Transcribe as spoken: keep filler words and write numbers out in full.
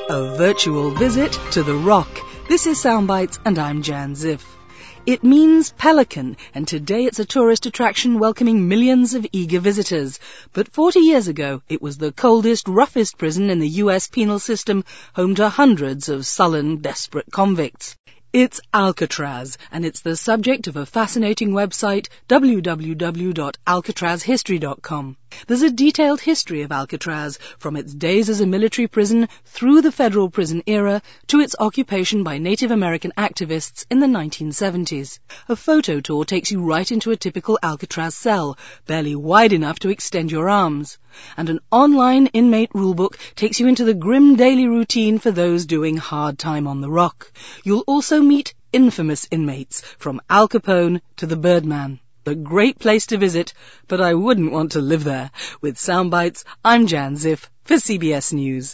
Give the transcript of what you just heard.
A virtual visit to the Rock. This is Soundbites and I'm Jan Ziff. It means pelican, and today it's a tourist attraction welcoming millions of eager visitors. But forty years ago, it was the coldest, roughest prison in the U S penal system, home to hundreds of sullen, desperate convicts. It's Alcatraz, and it's the subject of a fascinating website, w w w dot alcatraz history dot com. There's a detailed history of Alcatraz, from its days as a military prison through the federal prison era to its occupation by Native American activists in the nineteen seventies. A photo tour takes you right into a typical Alcatraz cell, barely wide enough to extend your arms. And an online inmate rulebook takes you into the grim daily routine for those doing hard time on the Rock. You'll also meet infamous inmates, from Al Capone to the Birdman. A great place to visit, but I wouldn't want to live there. With Soundbites, I'm Jan Ziff for C B S News.